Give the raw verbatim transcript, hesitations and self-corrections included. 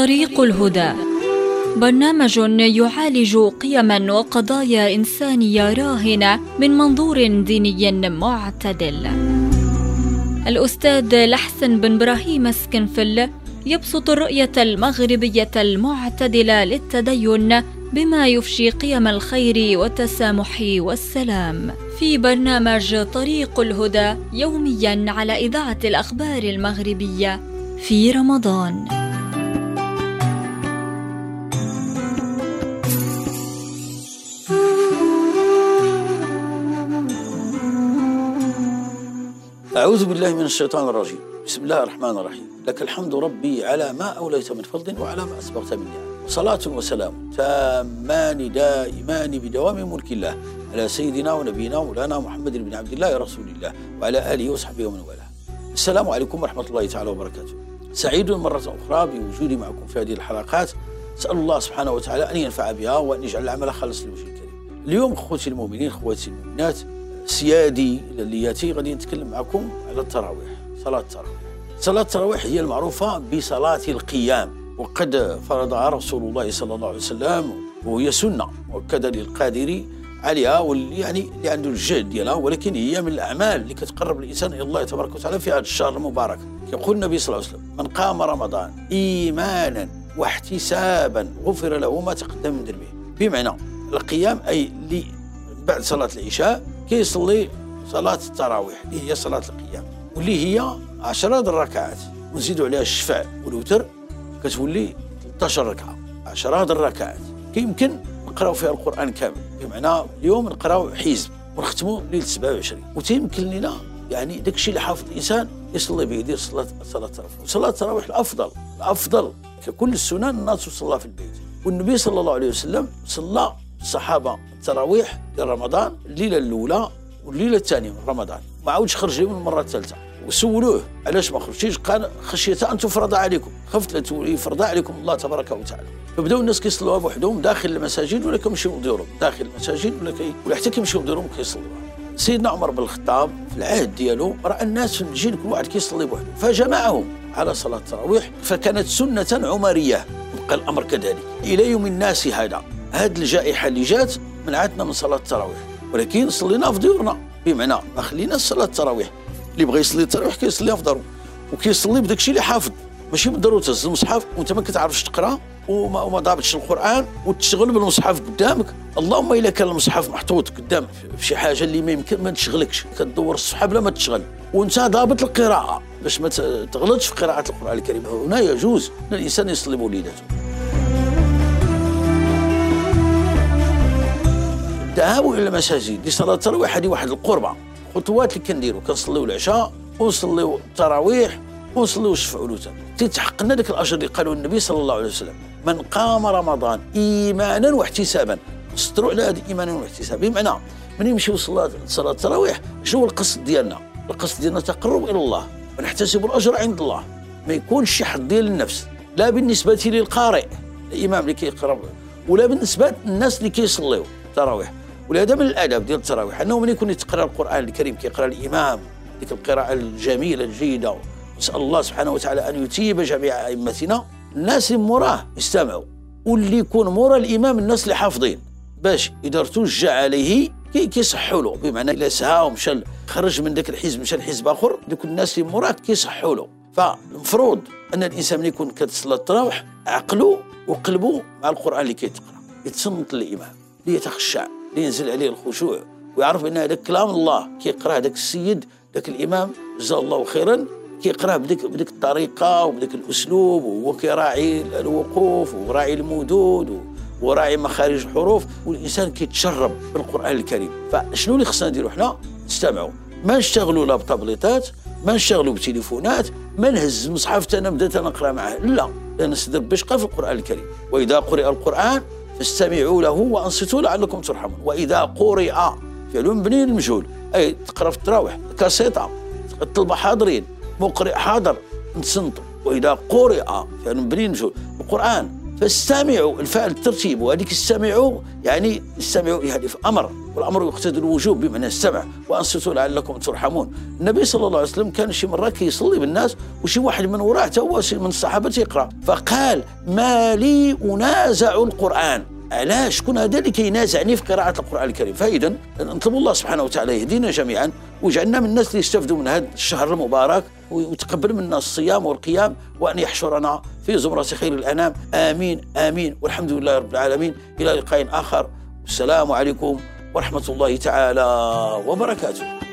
طريق الهدى، برنامج يعالج قيما وقضايا إنسانية راهنة من منظور ديني معتدل. الأستاذ لحسن بن إبراهيم اسكنفل يبسط الرؤية المغربية المعتدلة للتدين بما يفشي قيم الخير والتسامح والسلام في برنامج طريق الهدى يومياً على إذاعة الأخبار المغربية في رمضان. أعوذ بالله من الشيطان الرجيم. بسم الله الرحمن الرحيم. لك الحمد ربي على ما أوليت من فضل وعلى ما أسبغت من نعم، وصلاة وسلام تامان دائمان بدوام ملك الله على سيدنا ونبينا مولانا محمد بن عبد الله رسول الله وعلى آله وصحبه ومن والاه. السلام عليكم ورحمة الله تعالى وبركاته. سعيد مرة أخرى بوجودي معكم في هذه الحلقات. أسأل الله سبحانه وتعالى أن ينفع بها وأن يجعل العمل خالص لوجه الكريم. اليوم أخوتي المؤمنين أخواتي المؤمنات سيادي للياتي غادي نتكلم معكم على التراويح، صلاة التراويح. صلاة التراويح هي المعروفة بصلاة القيام، وقد فرضها رسول الله صلى الله عليه وسلم، وهي سنة مؤكدة للقادر عليها واللي يعني اللي عنده الجهد ديالها، ولكن هي من الأعمال اللي كتقرب الإنسان إلى الله تبارك وتعالى في هذا الشهر المبارك. يقول النبي صلى الله عليه وسلم: من قام رمضان إيمانا واحتسابا غفر له ما تقدم من ذنبه. بمعنى القيام أي اللي بعد صلاة العشاء كيصلي صلاة التراويح اللي هي صلاة القيام، واللي هي عشرة الركعات ونزيدوا عليها الشفع والوتر كتولي ثلاثة عشر ركعة. عشرة الركعات كيمكن نقراو فيها القرآن كامل، بمعنى اليوم نقراو حزب ونختموا ليلة سبعة وعشرين، وتيمكن لنا يعني داك الشيء اللي حافظ الإنسان يصلي به، يدير صلاة صلاة التراويح. وصلاة التراويح الأفضل الأفضل ككل السنن الناس تصلى في البيت، والنبي صلى الله عليه وسلم صلى الصحابة التراويح لرمضان الليلة الأولى والليلة الثانية من رمضان، ما عاودش خرج لهم المرة الثالثة. وسولوه علاش ما خرجتيش؟ قال: خشية أن تفرض عليكم، خفت لا يفرض عليكم الله تبارك وتعالى. فبداو الناس كيصلوها بوحدهم داخل المساجد ولا كيمشيو لديورهم داخل المساجد ولا كي ولا حتى كيمشيو لديورهم كيصلوها. سيدنا عمر بن الخطاب في العهد ديالو رأى الناس في المسجد كل واحد كيصلي بوحده فجمعهم على صلاة التراويح، فكانت سنة عمرية. يبقى الأمر كذلك إلى يوم الناس هذا. هذه الجائحة اللي جات منعتنا من صلاة التراويح، ولكن صلينا في ديورنا، بمعنى ما خلينا صلاة التراويح. اللي بغى يصلي التراويح كيصليها في دارو، وكيصلي بداك الشيء اللي حافظ، ماشي بالضروره تهز المصحف وانت ما كتعرفش تقرا وما, وما ضابطش القران وتشغل بالمصحف قدامك. اللهم الا كان المصحف محطوط قدام في شي حاجه اللي ما يمكن ما تشغلكش، كتدور الصفحه بلا ما تشغل وانت ضابط القراءه باش ما تغلطش في قراءه القران الكريم. هنا يجوز ان الانسان يصلي بوليداته. الذهاب الى المساجد لصلاه التراويح هذه واحد القربه، خطوات اللي كنديروا كنصليو العشاء ونصليو التراويح ونصليو الشفع والوتر، تتحقق لنا ذاك الاجر اللي قالوا النبي صلى الله عليه وسلم: من قام رمضان ايمانا واحتسابا. نسطروا على هذا ايمانا واحتسابا، بمعنى من يمشيو صلاه صلاه التراويح شنو هو القصد ديالنا؟ القصد ديالنا تقرب الى الله ونحتسب الاجر عند الله، ما يكونش شي حظ ديال النفس، لا بالنسبه للقارئ الامام اللي كيقرا ولا بالنسبه للناس اللي كيصليو التراويح. ولهذا من الاداب ديال التراويح انه من يكون يتقرا القران الكريم كيقرا الامام ديك القراءه الجميله الجيده. نسال الله سبحانه وتعالى ان يتيب جميع ائمتنا، الناس اللي موراه يستمعوا، واللي يكون مورا الامام الناس اللي حافظين، باش اذا ارتج عليه كي كيصحوا له، بمعنى الا سها ومشى خرج من ذاك الحزب مشى لحزب اخر، دوك الناس اللي موراه كيصحوا له. فالمفروض ان الانسان من يكون كتصلى التراويح عقله وقلبه مع القران اللي كيتقرا، يتصنت للامام ليتخشع، لينزل عليه الخشوع، ويعرف ان هذا كلام الله كيقراه ذاك السيد ذاك الامام جزاه الله خيرا، كيقراه بديك بديك الطريقه وبديك الاسلوب، وهو كيراعي الوقوف وراعي المدود وراعي مخارج الحروف، والانسان كيتشرب بالقران الكريم. فشنو اللي خصنا نديرو حنا؟ نستمعوا، ما نشتغلوا لا بطابليطات، ما نشتغلوا بتليفونات، ما نهز المصحف انا بديت انا نقرا معاه، لا، لان نستدر باش قرا في القران الكريم. واذا قرئ القران فاستمعوا له وانصتوا لعلكم ترحمون. واذا قرئ فعل مبني للمجهول، اي تقرا في التراويح كاسيطه، الطلبه حاضرين، مقرئ حاضر، نتصنتوا. واذا قرئ فعل مبني للمجهول، القران فاستمعوا، الفعل الترتيب، وهذيك استمعوا يعني استمعوا يعني في أمر، والأمر يقتضي الوجوب بمعنى السمع، وأنصتوا لعلكم ترحمون. النبي صلى الله عليه وسلم كان شي مرة كيصلي بالناس وشي واحد من وراه حتى هو من الصحابة يقرأ، فقال ما لي أنازع القرآن، علاش شكون هذا اللي كينازعني في قراءة القرآن الكريم؟ فإذا نطلب الله سبحانه وتعالى يهدينا جميعا ويجعلنا من الناس اللي يستفدوا من هذا الشهر المبارك، ويتقبل منا الصيام والقيام، وأن يحشرنا في زمرة خير الأنام. آمين آمين، والحمد لله رب العالمين. إلى لقاء آخر، والسلام عليكم ورحمة الله تعالى وبركاته.